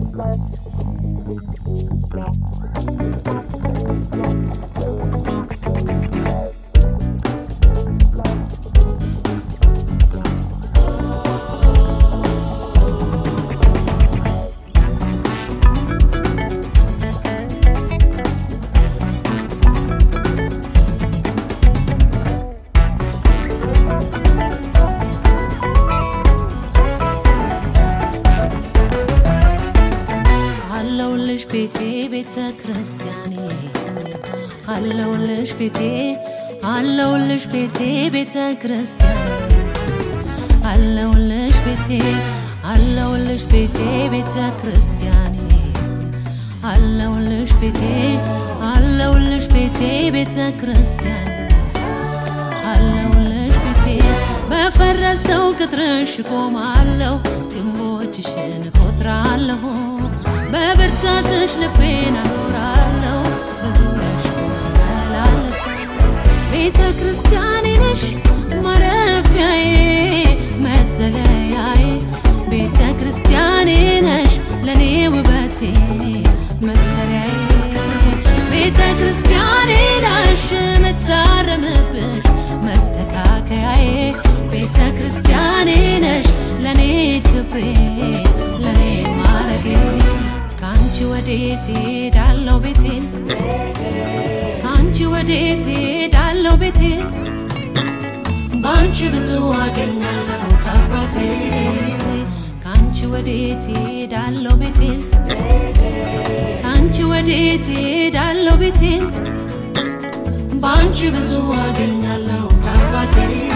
ቤተ ክርስቲያኔ አለውልሽ ቤቴ ቤተ ክርስቲያኔ አለውልሽ ቤቴ ቤተ ክርስቲያኔ አለውልሽ ቤቴ ቤተ ክርስቲያኔ አለውልሽ ቤቴ በፈረሰው ቅጥርሽ ቆማለሁ ግንቦችሽን ቆጥራለሁ በብርታትሽ ልቤን አኖራለሁ በዙሪያሽ እመላለሳለሁ ቤተ ክርስቲያኔ ነሽ ማረፊያዬ መጠለያዬ ቤተ ክርስቲያኔ ነሽ ለኔ ውበቴ መሰሪያዬ ቤተ ክርስቲያኔ ነሽ መታረምብሽ መስተካከያዬ ቤተ ክርስቲያኔ ነሽ ለኔ ክብሬ ለኔ ማረጌ ካንቺ ወዴት ሄዳለሁ ቤቴል ካንቺ ወዴት ሄዳለሁ ቤቴል ባንቺ ብዙ አገኛለሁ ከአባቴ ካንቺ ወዴት ሄዳለሁ ቤቴል ካንቺ ወዴት ሄዳለሁ ቤቴል ባንቺ ብዙ አገኛለሁ ከአባቴ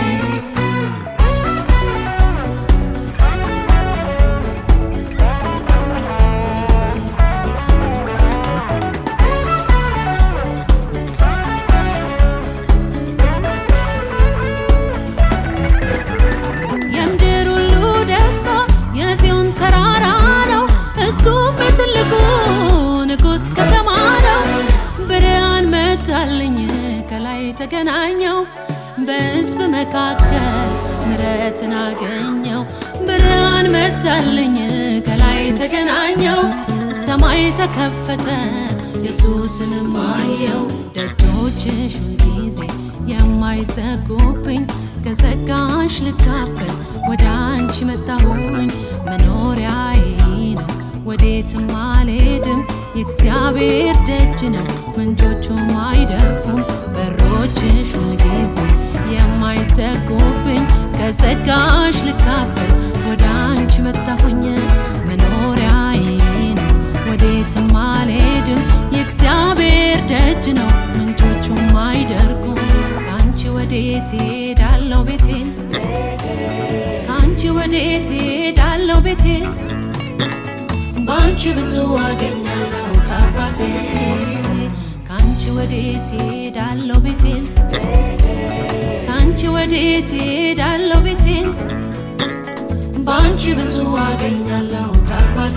ተገናኘው በሕዝብ መካከል ምሕረትን አገኘው ብርሃን መጣልኝ ከላይ ተገናኘው ሰማይ ተከፈተ ኢየሱስንም አየው ደጆችሽ ሁልጊዜ የማይዘጉብኝ ከጸጋሽ ልካፈል ወደ አንቺ መጣሁኝ መኖሪያዬ ነው ወዴትም አልሄድም የእግዚአብሔር ደጅ ነው ምንጮቹም አይደርቁም በሮችሽ ሁልጊዜ የማይዘጉብኝ ከጸጋሽ ልካፈል ወደ አንቺ መጣሁኝ መኖሪያዬ ነው ወዴትም አልሄድም የእግዚአብሔር ደጅ ነው ምንጮቹም አይደርቁም ካንቺ ወዴት ሄዳለሁ ቤቴል ካንቺ ወዴት ሄዳለሁ ቤቴል ባንቺ ብዙ አገኛለሁ ከአባቴ ካንቺ ወዴት ሄዳለሁ ቤቴል ካንቺ ወዴት ሄዳለሁ ቤቴል ባንቺ ብዙ አገኛለሁ ከአባቴ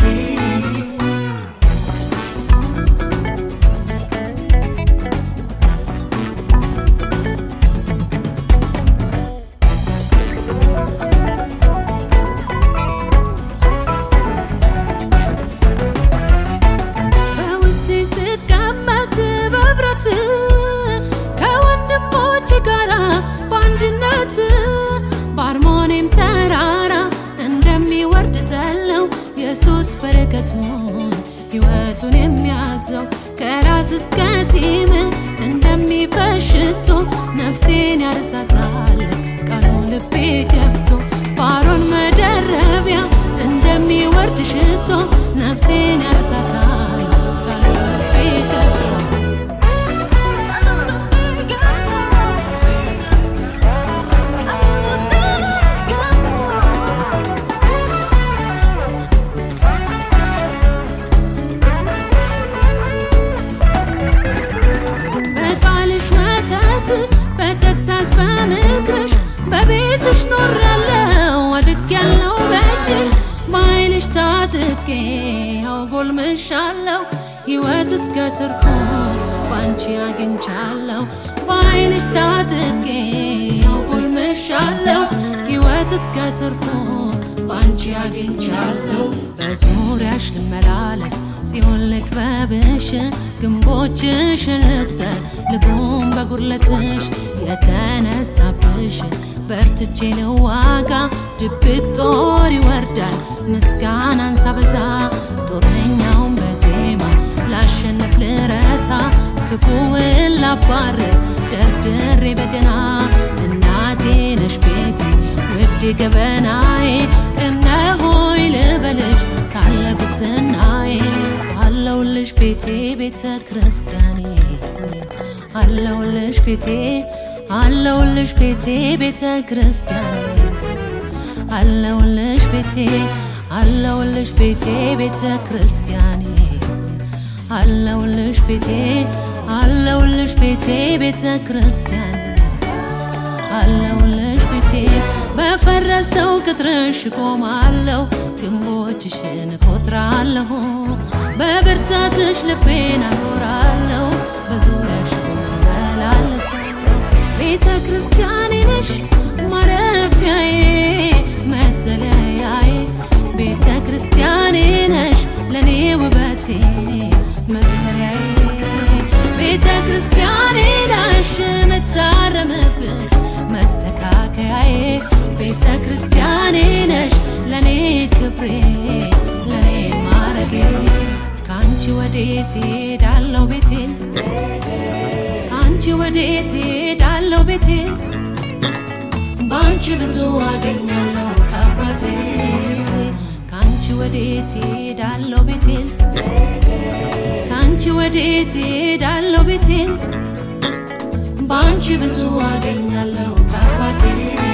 ከወንድሞቼ ጋራ በአንድነት በአርሞኔም ተራራ እንደሚወርድ ጠለው ኢየሱስ በረከቱን ሕይወቱን የሚያዘው ከራስ እስከ ጢም እንደሚፈስ ሽቶ ነፍሴን ያርሳታል ቃሉ ልቤ ገብቶ በአሮን መደረቢያ እንደሚወርድ ሽቶ ነፍሴን ያርሳታል ቃሉ ልቤ ገብቶ በተግሳጽ በምክርሽ በቤትሽ ኖራለሁ አድጌያለሁ በእጅሽ በኃይልሽ ታጥቄ ያው ጎልምሻለሁ ሕይወት እስከ ትርፉ ባንቺ አግኝቻለሁ በኃይልሽ ታጥቄ ያው ጎልምሻለሁ ሕይወት እስከ ትርፉ ባንቺ ባንቺ አግኝቻለሁ በዙሪያሽ ልመላለስ ጽዮን ልክበብሽ ግንቦችሽ ልቁጠር ልቁም በጉድለትሽ የተነሳብሽ በርትቼ ልዋጋ ድብቅ ጦር ይወርዳል ምስጋናን ሳበዛ ጦረኛውን በዜማ ላሸንፍ ልረታ ክፉውን ላባርር ደርድሬ በገና እናቴ ነሽ ቤቴ ውዴ ገበናዬ እነሆኝ ልበልሽ ሳለ ጉብዝናዬ አለሁልሽ ቤቴ ቤተ ክርስቲያኔ አለሁልሽ ቤቴ አለሁልሽ ቤቴ ቤተ ክርስቲያኔ አለሁልሽ ቤቴ አለሁልሽ ቤቴ ቤተ ክርስቲያኔ አለሁልሽ ቤቴ አለሁልሽ ቤቴ ቤተ ክርስቲያኔ አለሁልሽ ቤቴ በፈረሰው ቅጥርሽ ቆማለሁ ግንቦችሽን እቆጥራለሁ በብርታትሽ ልቤን አኖራለሁ በዙሪያሽ እመላለሳለሁ ቤተ ክርስቲያኔ ነሽ ማረፊያዬ መጠለያዬ ቤተ ክርስቲያኔ ነሽ ለኔ ውበቴ መሰሪያዬ ቤተ ክርስቲያኔ ነሽ መታረምብሽ መስተካከያዬ ቤተ ክርስቲያኔ ነሽ ለኔ ክብሬ ለኔ ማረጌ ካንቺ ወዴት ሄዳለሁ ቤቴል ካንቺ ወዴት ሄዳለሁ ቤቴል ባንቺ ብዙ አገኛለሁ ከአባቴ ካንቺ ወዴት ሄዳለሁ ቤቴል ካንቺ ወዴት ሄዳለሁ ቤቴል ባንቺ ብዙ አገኛለሁ ከአባቴ